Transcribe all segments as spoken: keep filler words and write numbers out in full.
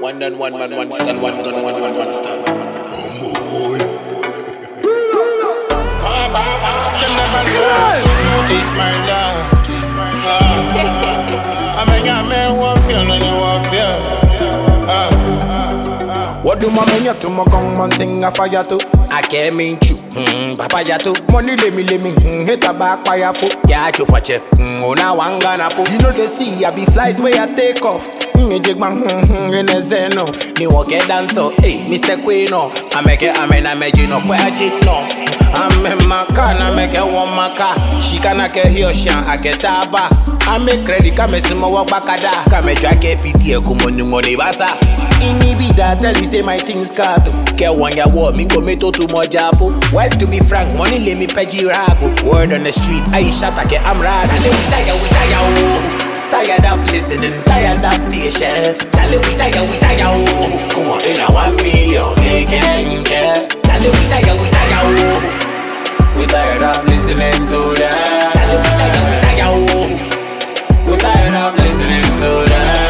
One done, one man, one stand, one gun, one man, one stand. What do my men to my gun man thing a fire to? I came in chu, hmm, papa jato. Money let me let me, hmm, hit a back fire for. Yeah, chu fache, hmm, ona wangana po. You know they see I be flight where I take off. Hmm, jig man, hmm, hmm, in a zeno. Me walk a dancer, hey, Mister Quino. I make it, I mean, I make you know, where I did no. I'm in my car, I make a one my car. She can't get here, shan, I get taba. I make credit, come and see my walk back at that. Come and drag a fit here, come on, you money, basa. Ini be that tell you say my things cut. Get one ya war, me go me to too much job. Well, to be frank, money let me pay rago. Word on the street, I shot a get I'm right. Tell we tired, we tired, tired of listening, tired of patience. Tell we tired, we tired, come on in a one million, they can't care. Tell we tired, we tired, we tired of listening to that. Tell we tired, we tired, we tired of listening to that.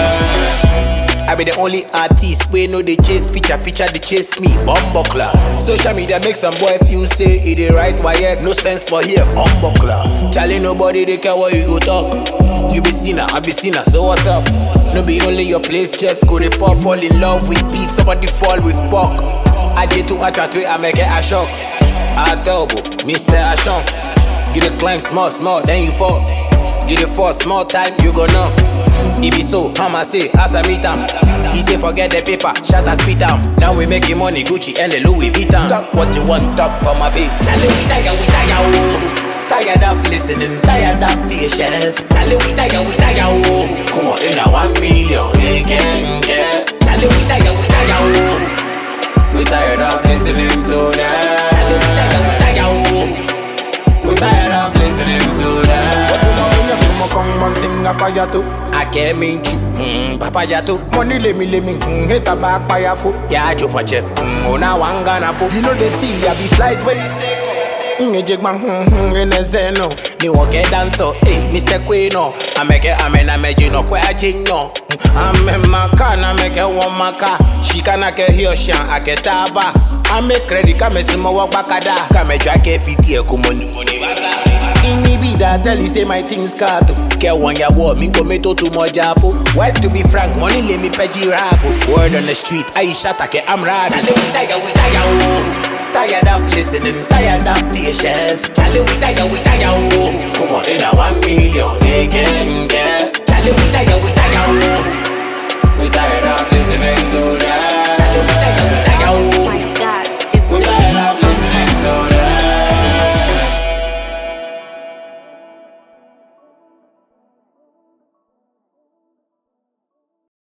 I be the only artist we know they chase feature, feature they chase me, bumbuckler. Social media make some boy feel say it the right why no sense for here, bumbuckler. Charlie nobody they care what you go talk. You be sinner, I be sinner, so what's up? No be only your place, just go report, fall in love with beef, somebody fall with pork. I did too much at way, I make it a shock. I double, Mister Ashon. You the climb small, small, then you fall. You the fall small time, you go know. It be so, I'ma say, as I meet him. He say forget the paper, shut and spit down. Now we making money, Gucci and the Louis Vuitton. Talk what you want, talk for my face. Tell we tired, we tired, oh. Tired of listening, tired of patience. Tell we tired, we tired, oh. Come on, in a one million, they can't care. Tell we tired, we tired, oh. We tired of listening to that. Tell we tired, we tired, oh. We tired of listening to that. One thing I fire to, I came in chu, hmm, papa jato. Money let me let me, hmm, hit a back fire for. Yeah, chu fache, hmm, ona wangana po. You know they see I be flight when hmm, jig man, hmm, hmm, in a zeno. Me walk a dancer, hey, Mister Quino. I make it, I mean, I make you know, where I did no. I'm in my car, I make it one my car. She can't get here, shan, I get taba. I make credit, come and see my walk back at that. Come and drag a fit here, come on, money, basa. Ini be that tell you say my things cut. Get one ya war, me go me to too much job. Well, to be frank, money let me pay rago. Word on the street, I shot a get I'm right. Tell we tired, we tired, oh. Tired of listening, tired of patience. Tell we tired, we tired, oh. Come on in a one million, they can't get. Tell we tired, we tired.